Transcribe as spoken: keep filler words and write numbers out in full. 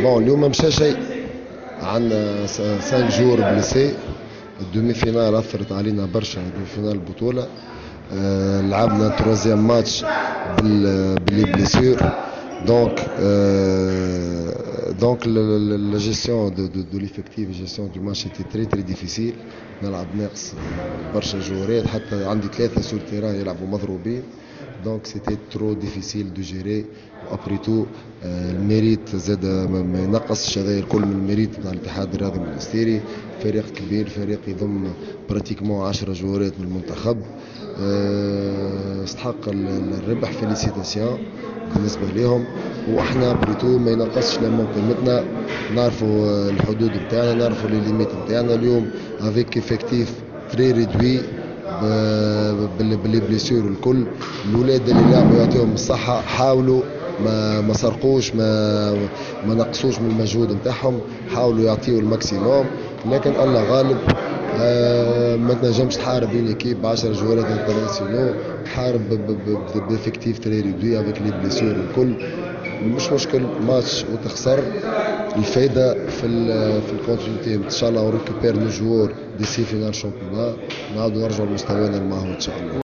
بون اليوم ما مشى شيء، عندنا خمسة جور بليسي. الدومي فينال اثرت علينا برشا، دومي فينال البطوله. آه لعبنا تروزيام ماتش باللي بليسيور. دونك euh, donc la gestion de, de, de l'effectif et la gestion du match était très très difficile. نلعب ناقص برشا جوارات، حتى عندي ثلاثة سور تيران يلعبوا مضروبين. دونك سيتي ترو ديفيسيل دو جيري. ابري تو الميريت زاد ما ينقصش، هذا الكل من الميريت نتاع الاتحاد الرياضي المنستيري. فريق كبير، فريق يضم براتيكمون عشرة جوارات من المنتخب. استحق الربح، فيليسيتاسيون بالنسبه لهم. واحنا بريتو ما ينقصش لما قيمتنا، نعرفوا الحدود نتاعنا، نعرفوا لي ليميت نتاعنا. اليوم افيك افكتيف تري ريدوي باللي بليسيور الكل. الاولاد اللي لعبوا يعطيهم الصحه، حاولوا ما ما سرقوش، ما ما نقصوش من المجهود نتاعهم، حاولوا يعطيوا الماكسيموم. لكن الله غالب. آه ما تنجمش تحارب اون ايكيب ب عشرة جوارات انترناسيونال، تحارب بافكتيف تري ريدوي افيك لي بليسيور الكل. مش مشكل ماتش وتخسر، الفايده في في الكونتينيتي. ان شاء الله وريكوبير لو جوور دي سي فينال شامبيونات، نعاودوا نرجعوا لمستوانا المعهود ان شاء الله.